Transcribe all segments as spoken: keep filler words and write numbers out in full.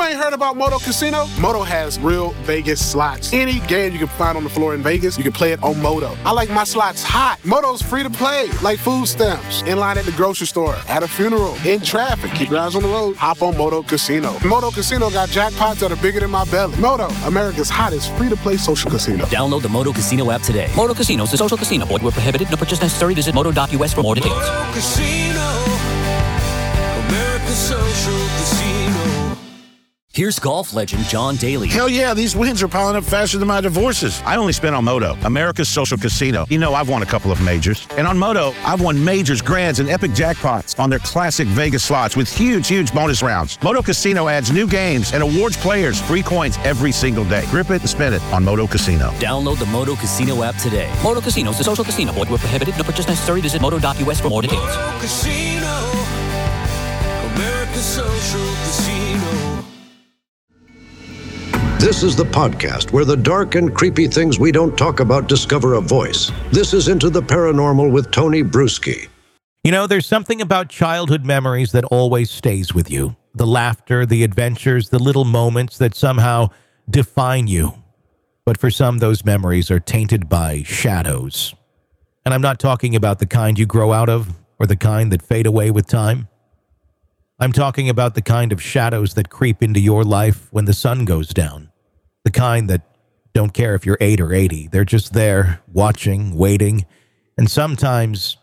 ain't heard about Moto Casino? Moto has real Vegas slots. Any game you can find on the floor in Vegas, you can play it on Moto. I like my slots hot. Moto's free to play, like food stamps. In line at the grocery store, at a funeral, in traffic. Keep your eyes on the road. Hop on Moto Casino. Moto Casino got jackpots that are bigger than my belly. Moto, America's hottest free-to-play social casino. Download the Moto Casino app today. Moto Casino is a social casino. Void where prohibited. No purchase necessary. Visit moto dot U S for more details. Moto Casino. America's social casino. Here's golf legend John Daly. Hell yeah, these wins are piling up faster than my divorces. I only spent on Moto, America's social casino. You know, I've won a couple of majors. And on Moto, I've won majors, grands, and epic jackpots on their classic Vegas slots with huge, huge bonus rounds. Moto Casino adds new games and awards players free coins every single day. Grip it and spin it on Moto Casino. Download the Moto Casino app today. Moto Casino is a social casino. Void where prohibited. No purchase necessary. Visit moto dot U S for more details. Moto Casino. America's social casino. This is the podcast where the dark and creepy things we don't talk about discover a voice. This is Into the Paranormal with Tony Bruschi. You know, there's something about childhood memories that always stays with you. The laughter, the adventures, the little moments that somehow define you. But for some, those memories are tainted by shadows. And I'm not talking about the kind you grow out of or the kind that fade away with time. I'm talking about the kind of shadows that creep into your life when the sun goes down. The kind that don't care if you're eight or eighty. They're just there, watching, waiting, and sometimes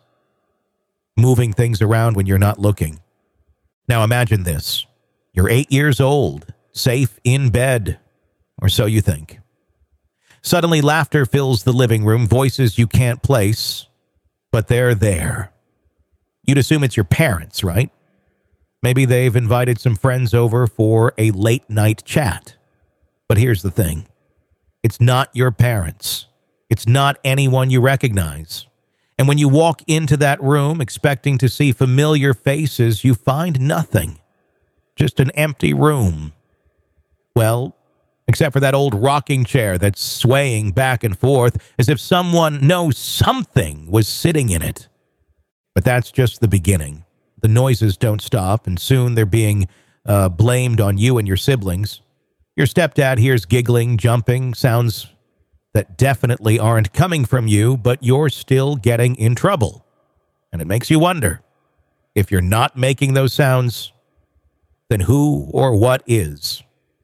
moving things around when you're not looking. Now imagine this. You're eight years old, safe in bed, or so you think. Suddenly laughter fills the living room, voices you can't place, but they're there. You'd assume it's your parents, right? Maybe they've invited some friends over for a late-night chat. But here's the thing. It's not your parents. It's not anyone you recognize. And when you walk into that room expecting to see familiar faces, you find nothing. Just an empty room. Well, except for that old rocking chair that's swaying back and forth as if someone, no, something was sitting in it. But that's just the beginning. The noises don't stop, and soon they're being uh, blamed on you and your siblings. Your stepdad hears giggling, jumping, sounds that definitely aren't coming from you, but you're still getting in trouble. And it makes you wonder, if you're not making those sounds, then who or what is?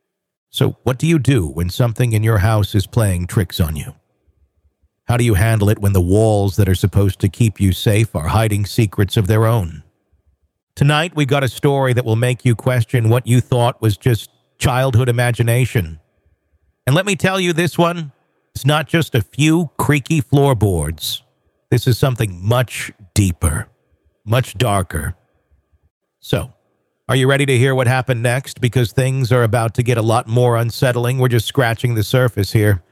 So what do you do when something in your house is playing tricks on you? How do you handle it when the walls that are supposed to keep you safe are hiding secrets of their own? Tonight, we got a story that will make you question what you thought was just childhood imagination. And let me tell you, this one, it's not just a few creaky floorboards. This is something much deeper, much darker. So, are you ready to hear what happened next? Because things are about to get a lot more unsettling. We're just scratching the surface here.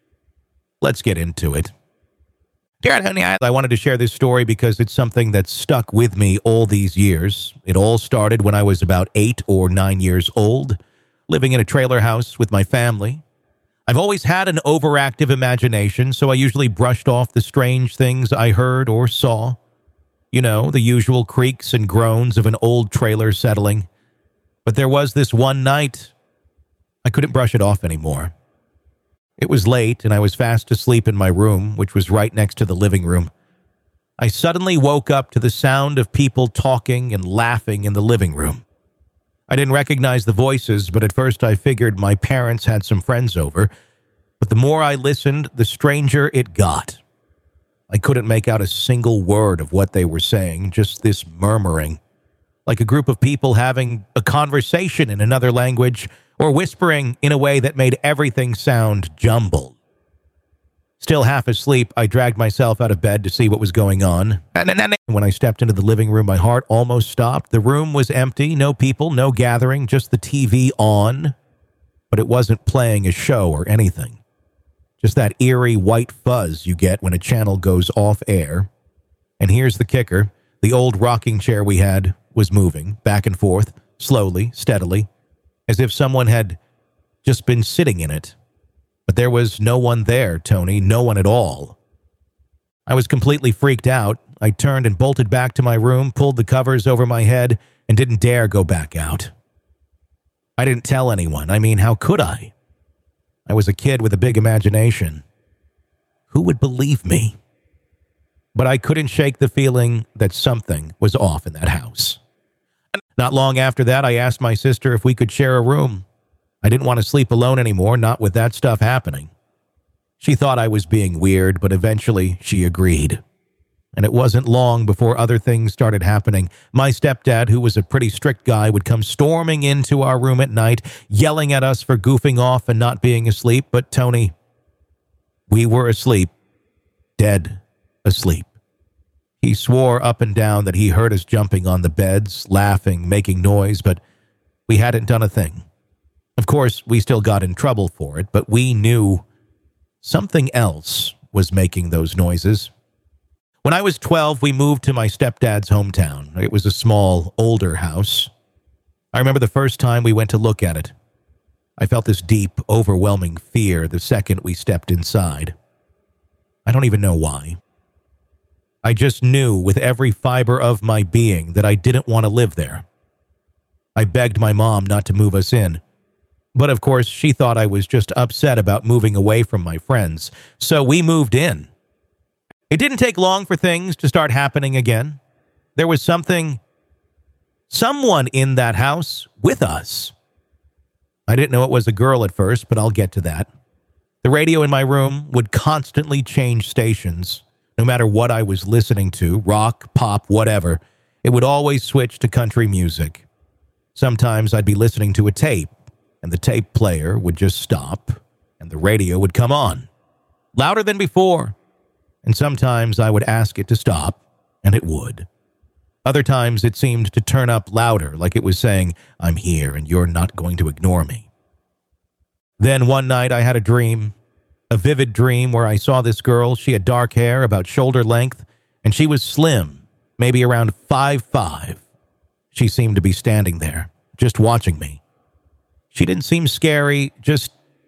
Let's get into it. Dear honey, I wanted to share this story because it's something that's stuck with me all these years. It all started when I was about eight or nine years old, living in a trailer house with my family. I've always had an overactive imagination, so I usually brushed off the strange things I heard or saw. You know, the usual creaks and groans of an old trailer settling. But there was this one night, I couldn't brush it off anymore. It was late, and I was fast asleep in my room, which was right next to the living room. I suddenly woke up to the sound of people talking and laughing in the living room. I didn't recognize the voices, but at first I figured my parents had some friends over. But the more I listened, the stranger it got. I couldn't make out a single word of what they were saying, just this murmuring, like a group of people having a conversation in another language, or whispering in a way that made everything sound jumbled. Still half asleep, I dragged myself out of bed to see what was going on. When I stepped into the living room, my heart almost stopped. The room was empty, no people, no gathering, just the T V on. But it wasn't playing a show or anything. Just that eerie white fuzz you get when a channel goes off air. And here's the kicker. The old rocking chair we had was moving back and forth, slowly, steadily, as if someone had just been sitting in it. But there was no one there, Tony, no one at all. I was completely freaked out. I turned and bolted back to my room, pulled the covers over my head, and didn't dare go back out. I didn't tell anyone. I mean, how could I? I was a kid with a big imagination. Who would believe me? But I couldn't shake the feeling that something was off in that house. Not long after that, I asked my sister if we could share a room. I didn't want to sleep alone anymore, not with that stuff happening. She thought I was being weird, but eventually she agreed. And it wasn't long before other things started happening. My stepdad, who was a pretty strict guy, would come storming into our room at night, yelling at us for goofing off and not being asleep. But Tony, we were asleep, dead asleep. He swore up and down that he heard us jumping on the beds, laughing, making noise, but we hadn't done a thing. Of course, we still got in trouble for it, but we knew something else was making those noises. When I was twelve, we moved to my stepdad's hometown. It was a small, older house. I remember the first time we went to look at it. I felt this deep, overwhelming fear the second we stepped inside. I don't even know why. I just knew with every fiber of my being that I didn't want to live there. I begged my mom not to move us in. But of course, she thought I was just upset about moving away from my friends. So we moved in. It didn't take long for things to start happening again. There was something, someone in that house with us. I didn't know it was a girl at first, but I'll get to that. The radio in my room would constantly change stations. No matter what I was listening to, rock, pop, whatever, it would always switch to country music. Sometimes I'd be listening to a tape, and the tape player would just stop, and the radio would come on, louder than before. And sometimes I would ask it to stop, and it would. Other times it seemed to turn up louder, like it was saying, "I'm here, and you're not going to ignore me." Then one night I had a dream. A vivid dream where I saw this girl. She had dark hair, about shoulder length, and she was slim, maybe around five foot five. She seemed to be standing there, just watching me. She didn't seem scary, just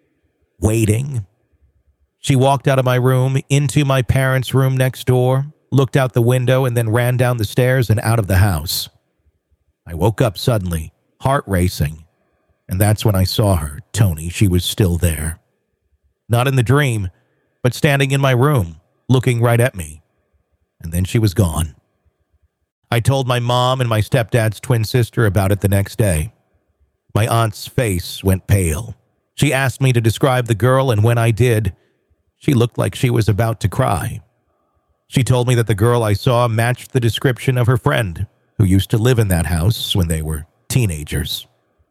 waiting. She walked out of my room, into my parents' room next door, looked out the window, and then ran down the stairs and out of the house. I woke up suddenly, heart racing, and that's when I saw her, Tony. She was still there. Not in the dream, but standing in my room, looking right at me. And then she was gone. I told my mom and my stepdad's twin sister about it the next day. My aunt's face went pale. She asked me to describe the girl, and when I did, she looked like she was about to cry. She told me that the girl I saw matched the description of her friend, who used to live in that house when they were teenagers.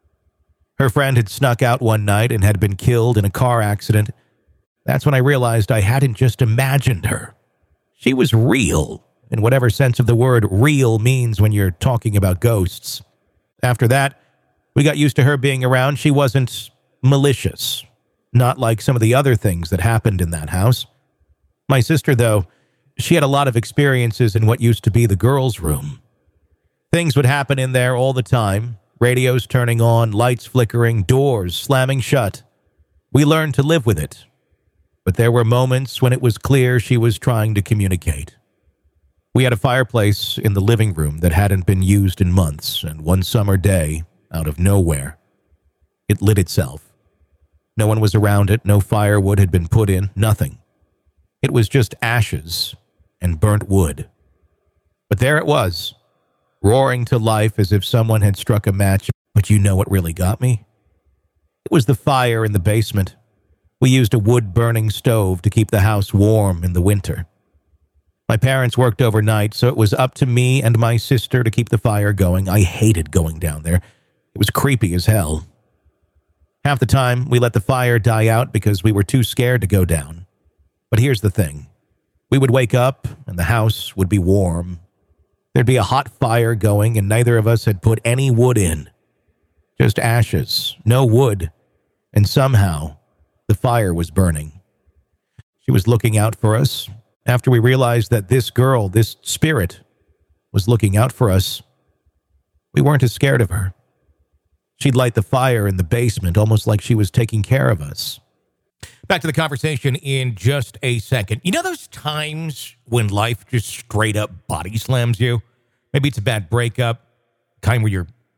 Her friend had snuck out one night and had been killed in a car accident. That's when I realized I hadn't just imagined her. She was real, in whatever sense of the word real means when you're talking about ghosts. After that, we got used to her being around. She wasn't malicious, not like some of the other things that happened in that house. My sister, though, she had a lot of experiences in what used to be the girls' room. Things would happen in there all the time. Radios turning on, lights flickering, doors slamming shut. We learned to live with it. But there were moments when it was clear she was trying to communicate. We had a fireplace in the living room that hadn't been used in months, and one summer day, out of nowhere, it lit itself. No one was around it, no firewood had been put in, nothing. It was just ashes and burnt wood. But there it was, roaring to life as if someone had struck a match. But you know what really got me? It was the fire in the basement. We used a wood-burning stove to keep the house warm in the winter. My parents worked overnight, so it was up to me and my sister to keep the fire going. I hated going down there. It was creepy as hell. Half the time, we let the fire die out because we were too scared to go down. But here's the thing. We would wake up, and the house would be warm. There'd be a hot fire going, and neither of us had put any wood in. Just ashes, no wood, and somehow the fire was burning. She was looking out for us. After we realized that this girl, this spirit, was looking out for us, we weren't as scared of her. She'd light the fire in the basement, almost like she was taking care of us. Back to the conversation in just a second. You know those times when life just straight up body slams you? Maybe it's a bad breakup, kind where you're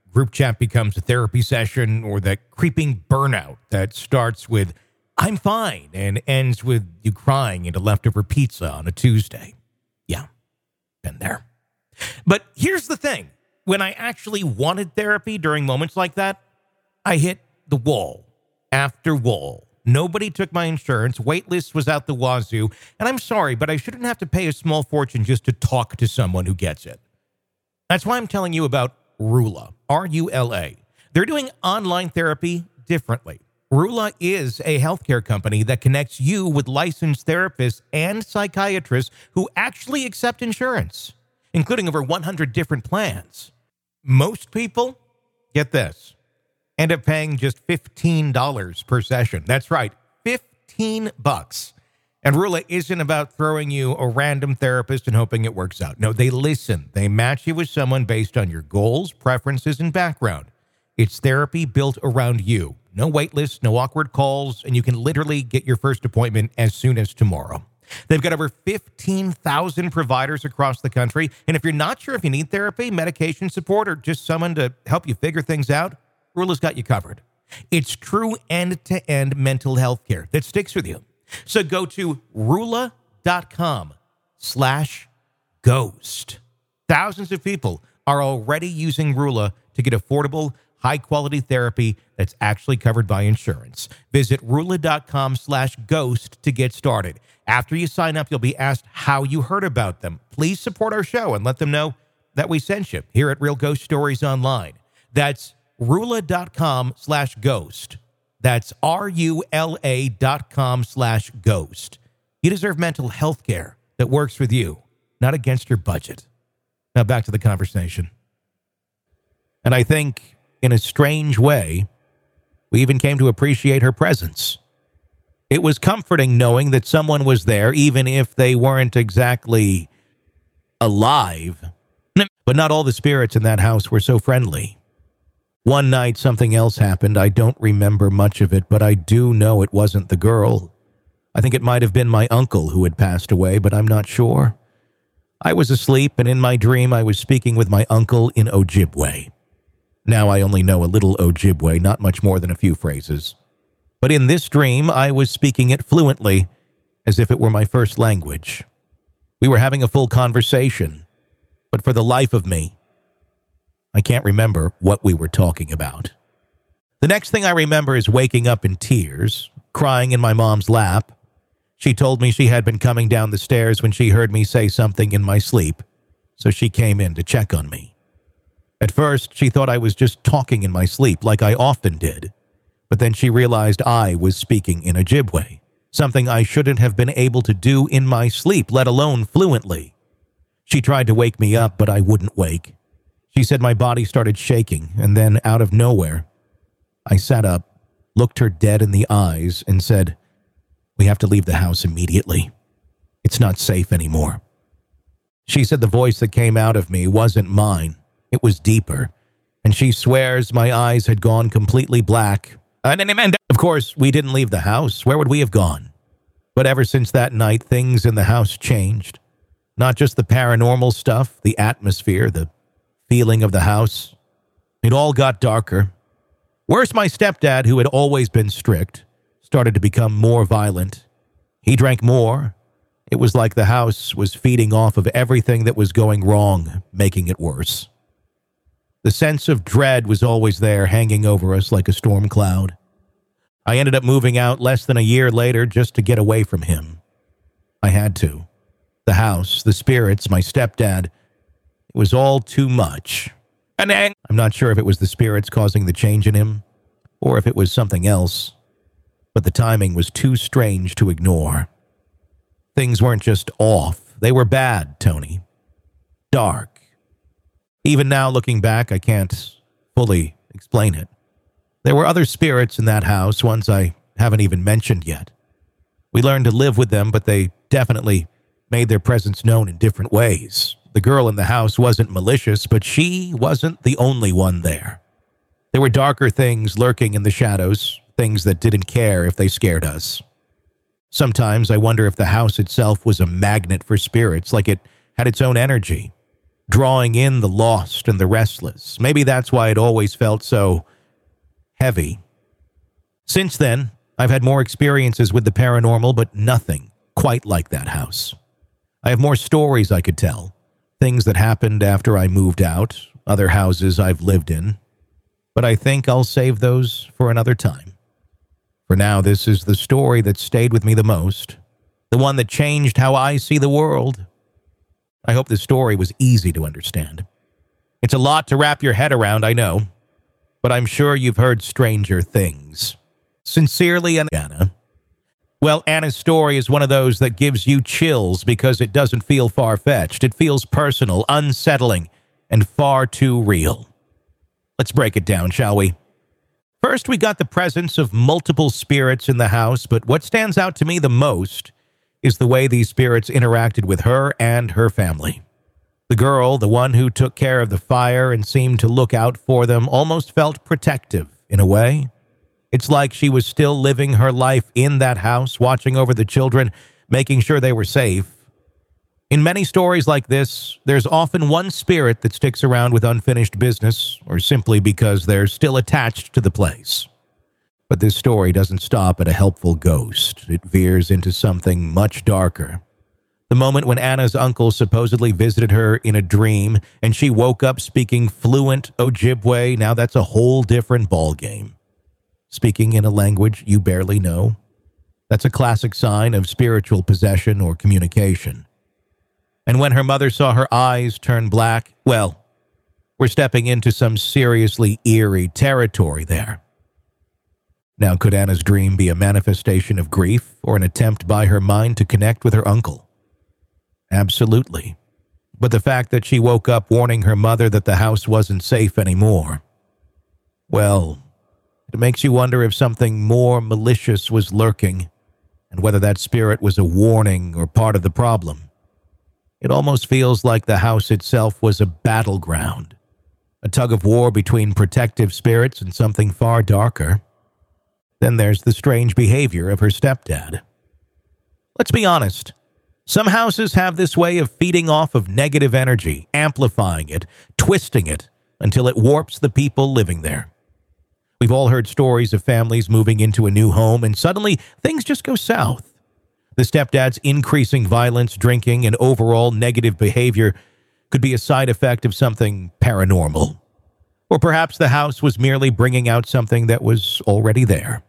group chat becomes a therapy session, or that creeping burnout that starts with, I'm fine, and ends with you crying into leftover pizza on a Tuesday. Yeah, been there. But here's the thing. When I actually wanted therapy during moments like that, I hit the wall after wall. Nobody took my insurance. Wait list was out the wazoo. And I'm sorry, but I shouldn't have to pay a small fortune just to talk to someone who gets it. That's why I'm telling you about Rula, R U L A. They're doing online therapy differently. Rula is a healthcare company that connects you with licensed therapists and psychiatrists who actually accept insurance, including over one hundred different plans. Most people, get this, end up paying just fifteen dollars per session. That's right, fifteen bucks. And Rula isn't about throwing you a random therapist and hoping it works out. No, they listen. They match you with someone based on your goals, preferences, and background. It's therapy built around you. No wait lists, no awkward calls, and you can literally get your first appointment as soon as tomorrow. They've got over fifteen thousand providers across the country. And if you're not sure if you need therapy, medication support, or just someone to help you figure things out, Rula's got you covered. It's true end-to-end mental health care that sticks with you. So go to Rula.com slash ghost. Thousands of people are already using Rula to get affordable, high-quality therapy that's actually covered by insurance. Visit Rula.com slash ghost to get started. After you sign up, you'll be asked how you heard about them. Please support our show and let them know that we sent you here at Real Ghost Stories Online. That's Rula.com slash ghost. That's R-U-L-A dot com slash ghost. You deserve mental health care that works with you, not against your budget. Now back to the conversation. And I think, in a strange way, we even came to appreciate her presence. It was comforting knowing that someone was there, even if they weren't exactly alive. But not all the spirits in that house were so friendly. One night, something else happened. I don't remember much of it, but I do know it wasn't the girl. I think it might have been my uncle who had passed away, but I'm not sure. I was asleep, and in my dream, I was speaking with my uncle in Ojibwe. Now I only know a little Ojibwe, not much more than a few phrases. But in this dream, I was speaking it fluently, as if it were my first language. We were having a full conversation, but for the life of me, I can't remember what we were talking about. The next thing I remember is waking up in tears, crying in my mom's lap. She told me she had been coming down the stairs when she heard me say something in my sleep, so she came in to check on me. At first, she thought I was just talking in my sleep, like I often did. But then she realized I was speaking in Ojibwe, something I shouldn't have been able to do in my sleep, let alone fluently. She tried to wake me up, but I wouldn't wake. She said my body started shaking, and then out of nowhere, I sat up, looked her dead in the eyes, and said, "We have to leave the house immediately. It's not safe anymore." She said the voice that came out of me wasn't mine. It was deeper, and she swears my eyes had gone completely black. Of course, we didn't leave the house. Where would we have gone? But ever since that night, things in the house changed. Not just the paranormal stuff, the atmosphere, the feeling of the house. It all got darker. Worse, my stepdad, who had always been strict, started to become more violent. He drank more. It was like the house was feeding off of everything that was going wrong, making it worse. The sense of dread was always there, hanging over us like a storm cloud. I ended up moving out less than a year later just to get away from him. I had to. The house, the spirits, my stepdad, it was all too much. And then, I'm not sure if it was the spirits causing the change in him, or if it was something else, but the timing was too strange to ignore. Things weren't just off, they were bad, Tony. Dark. Even now, looking back, I can't fully explain it. There were other spirits in that house, ones I haven't even mentioned yet. We learned to live with them, but they definitely made their presence known in different ways. The girl in the house wasn't malicious, but she wasn't the only one there. There were darker things lurking in the shadows, things that didn't care if they scared us. Sometimes I wonder if the house itself was a magnet for spirits, like it had its own energy. drawing in the lost and the restless. Maybe that's why it always felt so heavy. Since then, I've had more experiences with the paranormal, but nothing quite like that house. I have more stories I could tell, things that happened after I moved out, other houses I've lived in, but I think I'll save those for another time. For now, this is the story that stayed with me the most, the one that changed how I see the world. I hope this story was easy to understand. It's a lot to wrap your head around, I know, but I'm sure you've heard stranger things. Sincerely, Anna. Well, Anna's story is one of those that gives you chills because it doesn't feel far-fetched. It feels personal, unsettling, and far too real. Let's break it down, shall we? First, we got the presence of multiple spirits in the house, but what stands out to me the most is the way these spirits interacted with her and her family. The girl, the one who took care of the fire and seemed to look out for them, almost felt protective in a way. It's like she was still living her life in that house, watching over the children, making sure they were safe. In many stories like this, there's often one spirit that sticks around with unfinished business, or simply because they're still attached to the place. But this story doesn't stop at a helpful ghost. It veers into something much darker. The moment when Anna's uncle supposedly visited her in a dream, and she woke up speaking fluent Ojibwe, now that's a whole different ballgame. Speaking in a language you barely know, that's a classic sign of spiritual possession or communication. And when her mother saw her eyes turn black, well, we're stepping into some seriously eerie territory there. Now, could Anna's dream be a manifestation of grief or an attempt by her mind to connect with her uncle? Absolutely. But the fact that she woke up warning her mother that the house wasn't safe anymore, well, it makes you wonder if something more malicious was lurking, and whether that spirit was a warning or part of the problem. It almost feels like the house itself was a battleground, a tug-of-war between protective spirits and something far darker. Then there's the strange behavior of her stepdad. Let's be honest. Some houses have this way of feeding off of negative energy, amplifying it, twisting it, until it warps the people living there. We've all heard stories of families moving into a new home, and suddenly things just go south. The stepdad's increasing violence, drinking, and overall negative behavior could be a side effect of something paranormal. Or perhaps the house was merely bringing out something that was already there.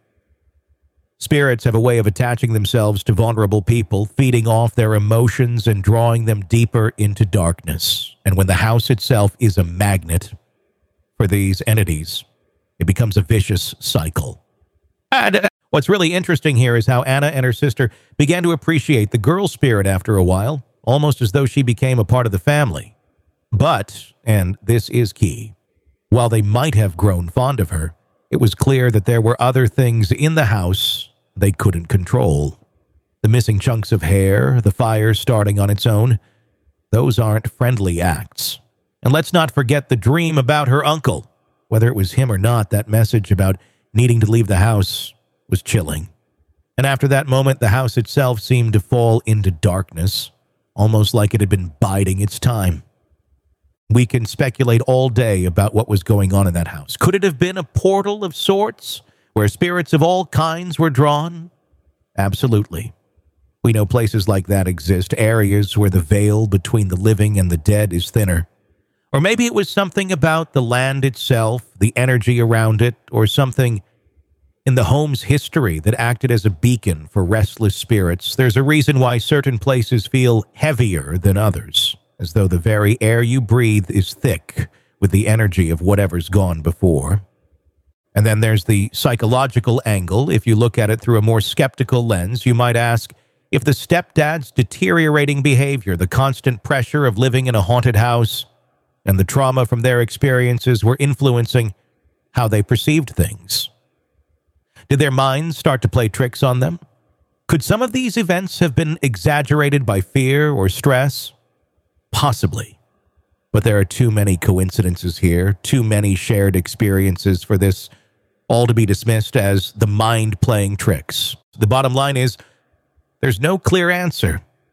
Spirits have a way of attaching themselves to vulnerable people, feeding off their emotions and drawing them deeper into darkness. And when the house itself is a magnet for these entities, it becomes a vicious cycle. And what's really interesting here is how Anna and her sister began to appreciate the girl spirit after a while, almost as though she became a part of the family. But, and this is key, while they might have grown fond of her, it was clear that there were other things in the house they couldn't control. The missing chunks of hair, the fire starting on its own, those aren't friendly acts. And let's not forget the dream about her uncle. Whether it was him or not, that message about needing to leave the house was chilling. And after that moment, the house itself seemed to fall into darkness, almost like it had been biding its time. We can speculate all day about what was going on in that house. Could it have been a portal of sorts, where spirits of all kinds were drawn? Absolutely. We know places like that exist, areas where the veil between the living and the dead is thinner. Or maybe it was something about the land itself, the energy around it, or something in the home's history that acted as a beacon for restless spirits. There's a reason why certain places feel heavier than others, as though the very air you breathe is thick with the energy of whatever's gone before. And then there's the psychological angle. If you look at it through a more skeptical lens, you might ask if the stepdad's deteriorating behavior, the constant pressure of living in a haunted house, and the trauma from their experiences were influencing how they perceived things. Did their minds start to play tricks on them? Could some of these events have been exaggerated by fear or stress? Possibly. But there are too many coincidences here, too many shared experiences for this all to be dismissed as the mind playing tricks. The bottom line is, there's no clear answer.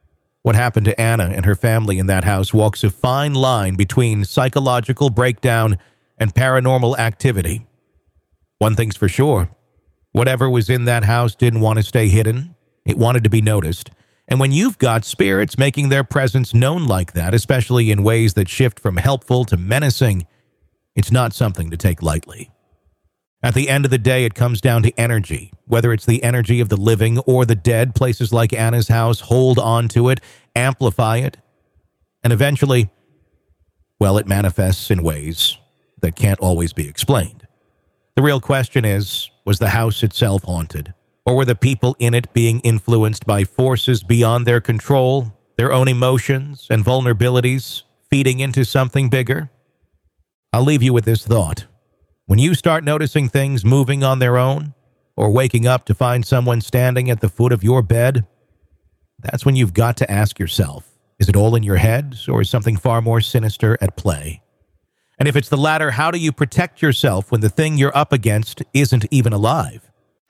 What happened to Anna and her family in that house walks a fine line between psychological breakdown and paranormal activity. One thing's for sure. Whatever was in that house didn't want to stay hidden. It wanted to be noticed. And when you've got spirits making their presence known like that, especially in ways that shift from helpful to menacing, it's not something to take lightly. At the end of the day, it comes down to energy. Whether it's the energy of the living or the dead, places like Anna's house hold on to it, amplify it, and eventually, well, it manifests in ways that can't always be explained. The real question is, was the house itself haunted? Or were the people in it being influenced by forces beyond their control, their own emotions and vulnerabilities, feeding into something bigger? I'll leave you with this thought. When you start noticing things moving on their own, or waking up to find someone standing at the foot of your bed, that's when you've got to ask yourself, is it all in your head, or is something far more sinister at play? And if it's the latter, how do you protect yourself when the thing you're up against isn't even alive?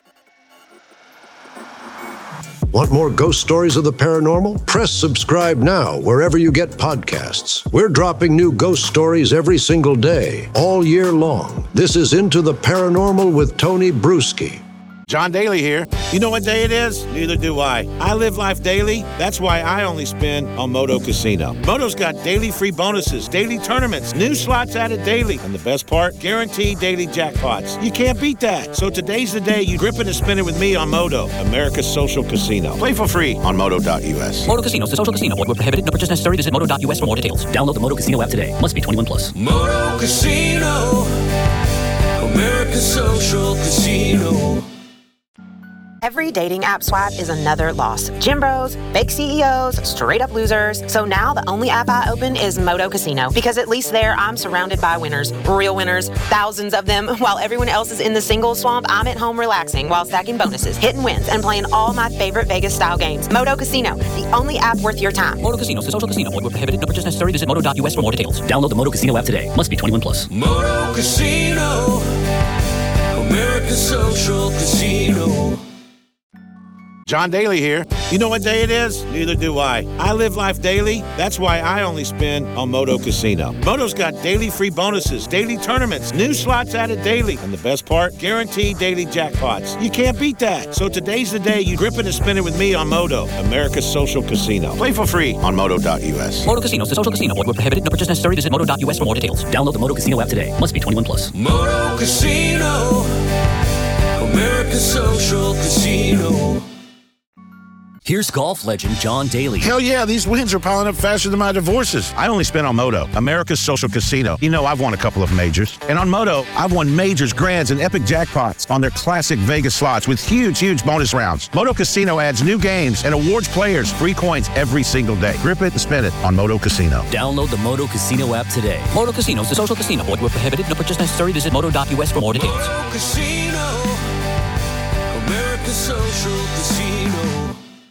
Want more ghost stories of the paranormal? Press subscribe now wherever you get podcasts. We're dropping new ghost stories every single day, all year long. This is Into the Paranormal with Tony Bruschi. John Daly here. You know what day it is? Neither do I. I live life daily. That's why I only spin on Moto Casino. Moto's got daily free bonuses, daily tournaments, new slots added daily. And the best part? Guaranteed daily jackpots. You can't beat that. So today's the day you grip it and spin it with me on Moto, America's social casino. Play for free on moto dot u s. Moto Casino is a social casino. Void where prohibited. No purchase necessary. Visit moto dot u s for more details. Download the Moto Casino app today. Must be twenty-one plus. Moto Casino, America's social casino. Every dating app swipe is another loss. Gym bros, fake C E Os, straight up losers. So now the only app I open is Moto Casino, because at least there I'm surrounded by winners, real winners, thousands of them. While everyone else is in the single swamp, I'm at home relaxing while stacking bonuses, hitting wins, and playing all my favorite Vegas style games. Moto Casino, the only app worth your time. Moto Casino is a social casino. Void where prohibited. No purchase necessary. Visit moto dot u s for more details. Download the Moto Casino app today. Must be twenty-one plus. Moto Casino, America's social casino. John Daly here. You know what day it is? Neither do I. I live life daily. That's why I only spin on Moto Casino. Moto's got daily free bonuses, daily tournaments, new slots added daily. And the best part? Guaranteed daily jackpots. You can't beat that. So today's the day you grip it and spin it with me on Moto, America's social casino. Play for free on moto dot u s. Moto Casino is a social casino. Void where prohibited. No purchase necessary. Visit moto dot u s for more details. Download the Moto Casino app today. Must be twenty-one plus. Moto Casino, America's social casino. Here's golf legend John Daly. Hell yeah, these wins are piling up faster than my divorces. I only spin on Moto, America's social casino. You know, I've won a couple of majors. And on Moto, I've won majors, grands, and epic jackpots on their classic Vegas slots with huge, huge bonus rounds. Moto Casino adds new games and awards players free coins every single day. Grip it and spin it on Moto Casino. Download the Moto Casino app today. Moto Casino is a social casino. Void where prohibited. No purchase necessary. Visit moto dot u s for more details. Moto Casino, America's social casino.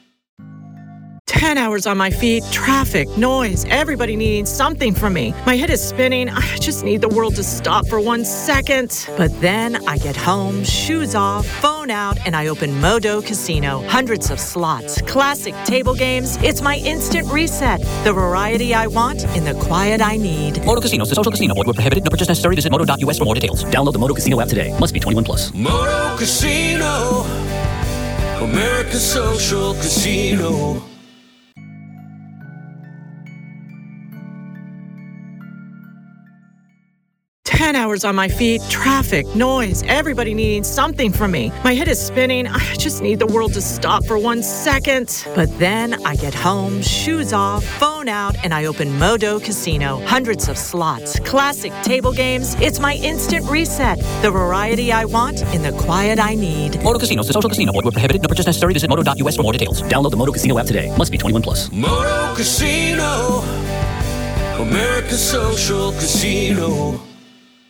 Ten hours on my feet, traffic, noise, everybody needing something from me. My head is spinning. I just need the world to stop for one second. But then I get home, shoes off, phone out, and I open Moto Casino. Hundreds of slots, classic table games. It's my instant reset. The variety I want in the quiet I need. Moto Casino is a social casino. Void where prohibited. No purchase necessary. Visit moto dot u s for more details. Download the Moto Casino app today. Must be twenty-one plus. Moto Casino, America's social casino. Ten hours on my feet, traffic, noise, everybody needing something from me. My head is spinning. I just need the world to stop for one second. But then I get home, shoes off, phone out, and I open Moto Casino. Hundreds of slots, classic table games. It's my instant reset. The variety I want in the quiet I need. Moto Casino is a social casino. Void where prohibited. No purchase necessary. Visit moto dot u s for more details. Download the Moto Casino app today. Must be twenty-one plus. Moto Casino, America's social casino.